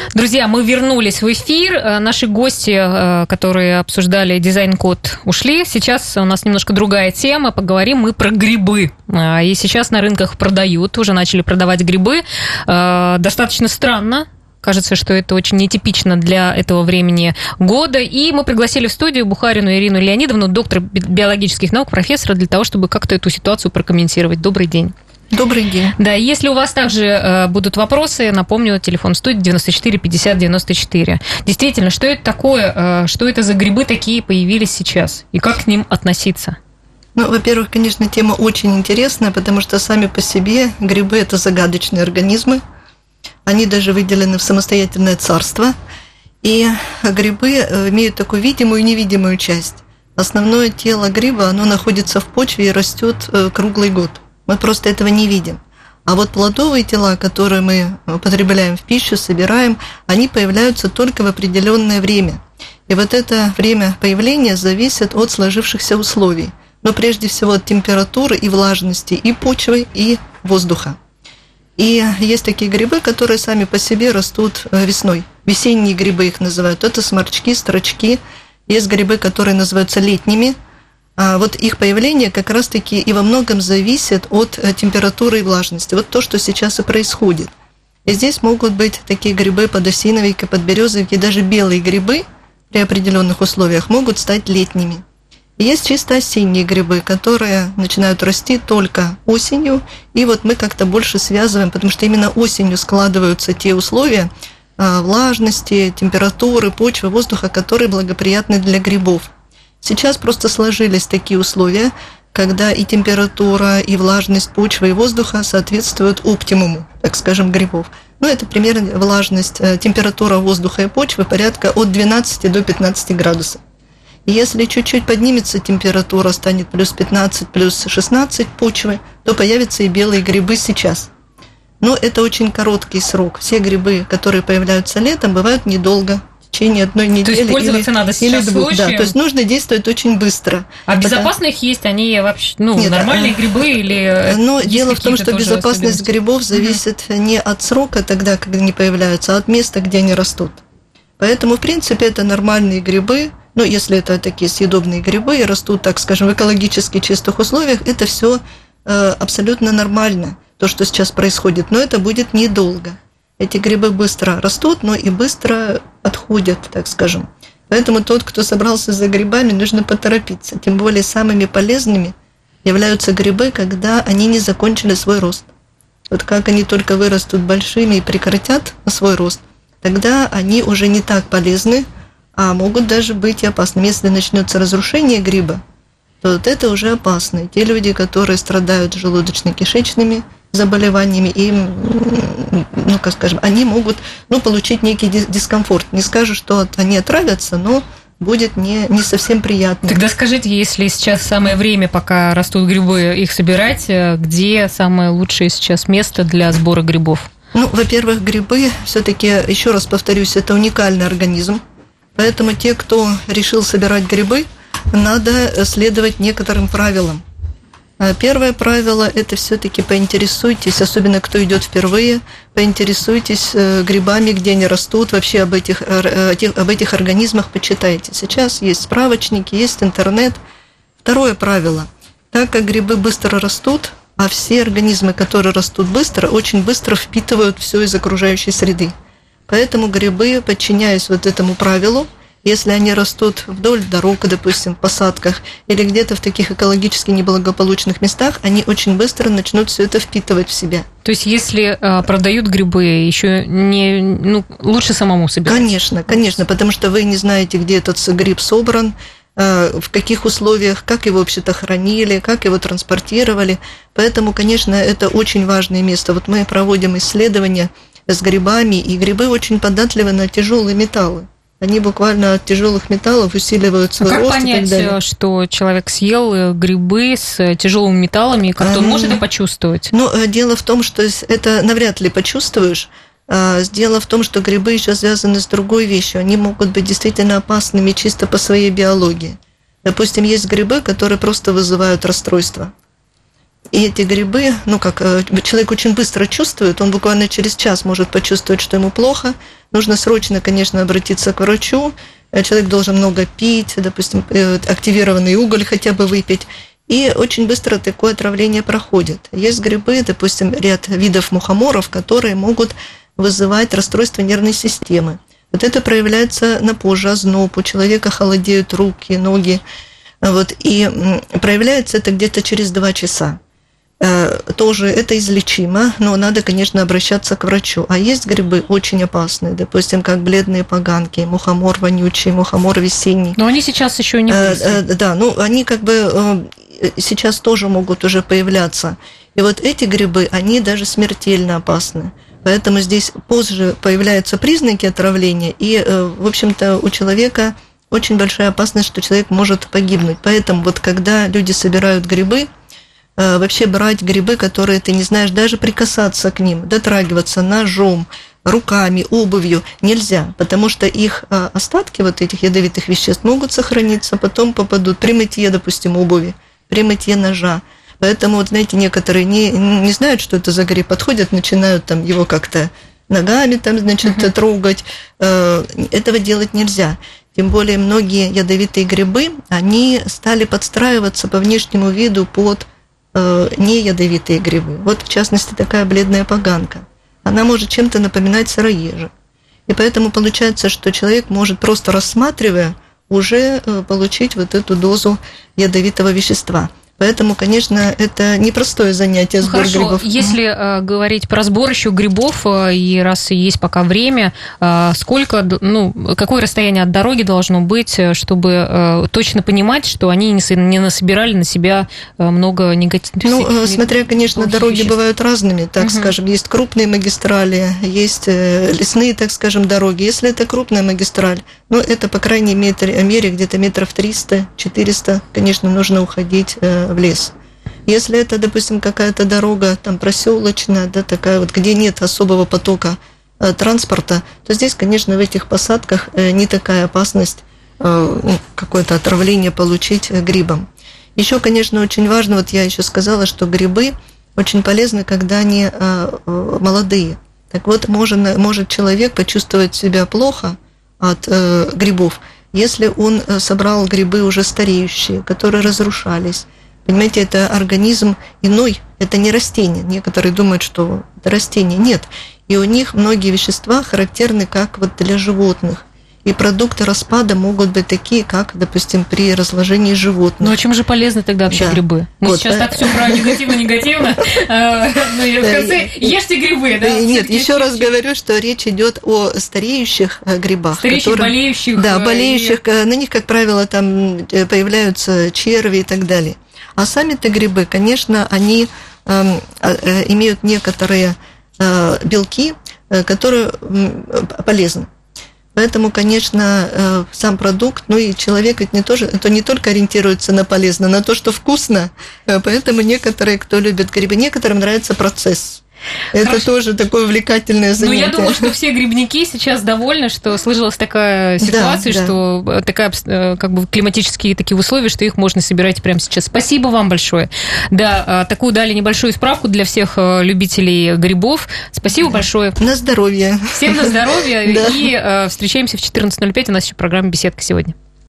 Друзья, мы вернулись в эфир. Наши гости, которые обсуждали дизайн-код, ушли. Сейчас у нас немножко другая тема. Поговорим мы про грибы. И сейчас на рынках продают, уже начали продавать грибы. Достаточно странно. Кажется, что это очень нетипично для этого времени года. И мы пригласили в студию Бухарину Ирину Леонидовну, доктор биологических наук, профессора, для того, чтобы как-то эту ситуацию прокомментировать. Добрый день. Добрый день. Да, если у вас также будут вопросы, напомню, телефон студии 94 50 94. Действительно, что это такое, что это за грибы такие появились сейчас, и как к ним относиться? Ну, во-первых, конечно, тема очень интересная, потому что сами по себе грибы – это загадочные организмы. Они даже выделены в самостоятельное царство. И грибы имеют такую видимую и невидимую часть. Основное тело гриба, оно находится в почве и растет круглый год. Мы просто этого не видим. А вот плодовые тела, которые мы употребляем в пищу, собираем, они появляются только в определенное время. И вот это время появления зависит от сложившихся условий. Но прежде всего от температуры и влажности и почвы, и воздуха. И есть такие грибы, которые сами по себе растут весной. Весенние грибы их называют. Это сморчки, строчки. Есть грибы, которые называются летними. А вот их появление как раз-таки и во многом зависит от температуры и влажности. Вот то, что сейчас и происходит. И здесь могут быть такие грибы подосиновики, подберезовики, даже белые грибы при определенных условиях могут стать летними. И есть чисто осенние грибы, которые начинают расти только осенью. И вот мы как-то больше связываем, потому что именно осенью складываются те условия влажности, температуры, почвы, воздуха, которые благоприятны для грибов. Сейчас просто сложились такие условия, когда и температура, и влажность почвы и воздуха соответствуют оптимуму, так скажем, грибов. Ну, это примерно влажность, температура воздуха и почвы порядка от 12 до 15 градусов. И если чуть-чуть поднимется температура, станет плюс 15, плюс 16 почвы, то появятся и белые грибы сейчас. Но это очень короткий срок. Все грибы, которые появляются летом, бывают недолго. В течение одной недели. То есть пользоваться надо сейчас или двух. Да, то есть нужно действовать очень быстро. А безопасно их есть? Они вообще нет, нормальные грибы или... Но дело в том, что безопасность грибов зависит не от срока тогда, когда они появляются, а от места, где они растут. Поэтому, в принципе, это нормальные грибы. Ну, если это такие съедобные грибы и растут, так скажем, в экологически чистых условиях, это все абсолютно нормально, то, что сейчас происходит. Но это будет недолго. Эти грибы быстро растут, но и быстро отходят, так скажем. Поэтому тот, кто собрался за грибами, нужно поторопиться. Тем более самыми полезными являются грибы, когда они не закончили свой рост. Вот как они только вырастут большими и прекратят свой рост, тогда они уже не так полезны, а могут даже быть и опасными. Если начнется разрушение гриба, то вот это уже опасно. И те люди, которые страдают желудочно-кишечными заболеваниями, им, как скажем, они могут получить некий дискомфорт. Не скажу, что они отравятся, но будет не совсем приятно. Тогда скажите, если сейчас самое время, пока растут грибы, их собирать, где самое лучшее сейчас место для сбора грибов? Во-первых, грибы, все-таки, еще раз повторюсь, это уникальный организм. Поэтому те, кто решил собирать грибы, надо следовать некоторым правилам. Первое правило – это все-таки поинтересуйтесь, особенно кто идет впервые, поинтересуйтесь грибами, где они растут, вообще об этих организмах почитайте. Сейчас есть справочники, есть интернет. Второе правило – так как грибы быстро растут, а все организмы, которые растут быстро, очень быстро впитывают все из окружающей среды. Поэтому грибы, подчиняясь вот этому правилу, если они растут вдоль дорог, допустим, в посадках, или где-то в таких экологически неблагополучных местах, они очень быстро начнут все это впитывать в себя. То есть, если продают грибы, еще не лучше самому собирать? Конечно, потому что вы не знаете, где этот гриб собран, в каких условиях, как его вообще-то хранили, как его транспортировали. Поэтому, конечно, это очень важное место. Вот мы проводим исследования с грибами, и грибы очень податливы на тяжелые металлы. Они буквально от тяжелых металлов усиливают свой рост. Как понять, что человек съел грибы с тяжелыми металлами? Как-то он может это почувствовать? Дело в том, что это навряд ли почувствуешь. Дело в том, что грибы еще связаны с другой вещью. Они могут быть действительно опасными чисто по своей биологии. Допустим, есть грибы, которые просто вызывают расстройство. И эти грибы, человек очень быстро чувствует, он буквально через час может почувствовать, что ему плохо. Нужно срочно, конечно, обратиться к врачу. Человек должен много пить, допустим, активированный уголь хотя бы выпить. И очень быстро такое отравление проходит. Есть грибы, допустим, ряд видов мухоморов, которые могут вызывать расстройство нервной системы. Вот это проявляется на позже, озноб, у человека холодеют руки, ноги. И проявляется это где-то через 2 часа. Тоже это излечимо, но надо, конечно, обращаться к врачу. А есть грибы очень опасные, допустим, как бледные поганки, мухомор вонючий, мухомор весенний. Но они сейчас еще не выросли. Да, они сейчас тоже могут уже появляться. И вот эти грибы, они даже смертельно опасны. Поэтому здесь позже появляются признаки отравления, и, в общем-то, у человека очень большая опасность, что человек может погибнуть. Поэтому вот когда люди собирают грибы, вообще брать грибы, которые ты не знаешь, даже прикасаться к ним, дотрагиваться ножом, руками, обувью нельзя, потому что их остатки вот этих ядовитых веществ могут сохраниться, потом попадут при мытье, допустим, обуви, при мытье ножа. Поэтому, вот знаете, некоторые не знают, что это за гриб, подходят, начинают там его как-то ногами трогать. Этого делать нельзя. Тем более многие ядовитые грибы, они стали подстраиваться по внешнему виду под не ядовитые грибы. Вот, в частности, такая бледная поганка. Она может чем-то напоминать сыроежек. И поэтому получается, что человек может, просто рассматривая, уже получить вот эту дозу ядовитого вещества. Поэтому, конечно, это непростое занятие, сбор грибов. Если говорить про сбор еще грибов, и раз есть пока время, какое расстояние от дороги должно быть, чтобы точно понимать, что они не насобирали на себя много негативных? Смотря, конечно, дороги бывают разными, так скажем. Есть крупные магистрали, есть лесные, так скажем, дороги. Если это крупная магистраль, это, по крайней мере, где-то метров 300-400, конечно, нужно уходить в лес. Если это, допустим, какая-то дорога там проселочная, такая вот, где нет особого потока транспорта, то здесь, конечно, в этих посадках не такая опасность какое-то отравление получить грибом. Еще, конечно, очень важно, вот я еще сказала, что грибы очень полезны, когда они молодые. Так вот, может человек почувствовать себя плохо от грибов, если он собрал грибы уже стареющие, которые разрушались. Понимаете, это организм иной, это не растение. Некоторые думают, что это растение. Нет. И у них многие вещества характерны как вот для животных. И продукты распада могут быть такие, как, допустим, при разложении животных. Ну, а чем же полезны тогда вообще грибы? Мы сейчас так все про негативно. Ну, и в конце ешьте грибы, да? Нет, еще раз говорю, что речь идет о стареющих грибах. Стареющих, болеющих. Да, болеющих. На них, как правило, там появляются черви и так далее. А сами-то грибы, конечно, они имеют некоторые белки, которые полезны. Поэтому, конечно, сам продукт, и человек ведь не только ориентируется на полезно, на то, что вкусно. Поэтому некоторые, кто любит грибы, некоторым нравится процесс. Это тоже такое увлекательное занятие. Я думаю, что все грибники сейчас довольны, что сложилась такая ситуация, что такая как бы климатические такие условия, что их можно собирать прямо сейчас. Спасибо вам большое. Да, такую дали небольшую справку для всех любителей грибов. Спасибо большое. На здоровье. Всем на здоровье. И встречаемся в 14:05. У нас еще программа «Беседка» сегодня.